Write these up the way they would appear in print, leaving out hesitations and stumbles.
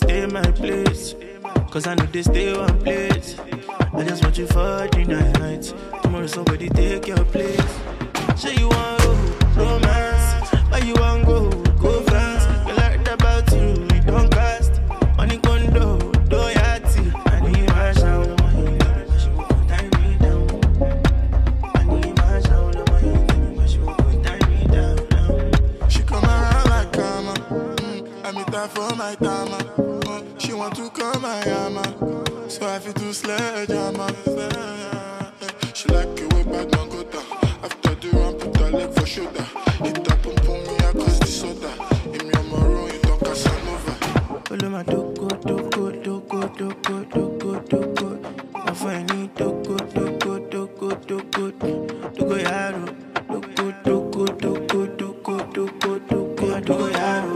stay in my place. Cause I know they stay one place. I just want you for the night. Tomorrow somebody take your place. Say you want romance, why you want go France? You like that about you, you don't cast. Money condo, do yati. I need my sound, she won't tie me down. I need my sound, she won't tie me down. She come around like karma. I meet her for my timer. She want to come my yama, so I feel to sledgehammer. She like it way back man go down. After the run, put her leg for shoulder. Hit up and pull me across the soda. In me on my room, you don't Casanova. Follow my doko. I find you doko yaro. Doko yaro.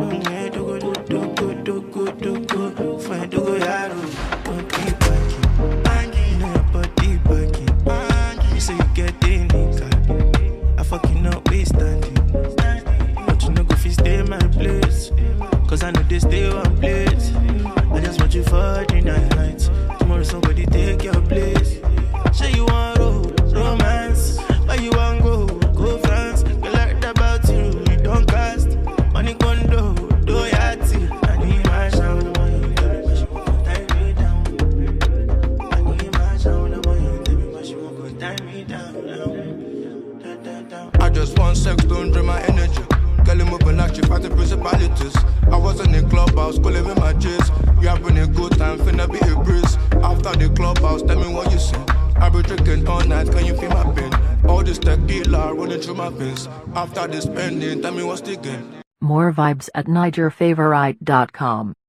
Find doko yaro. Body baggy, know your body baggy. You say you get the nigga. I fucking not waste standing. But you know go fi stay in my place. Cause I know they stay one place. I just want you for the night. Tomorrow somebody take your place. Say you want romance, why you want go France? You like that about you, you don't cast. Money condo, do yati. I need my sound, she won't tie me down. I need my sound, she won't tie me down. I just want sex, don't drain my energy. Girl, moving like she fighting principalities. I was in the clubhouse, calling with my J's. You having a good time, finna be a breeze. After the clubhouse, tell me what you see. I be drinking all night, can you feel my pain? All this tequila running through my veins. After this spending, tell me what's the game. More vibes at NigerFavorite.com.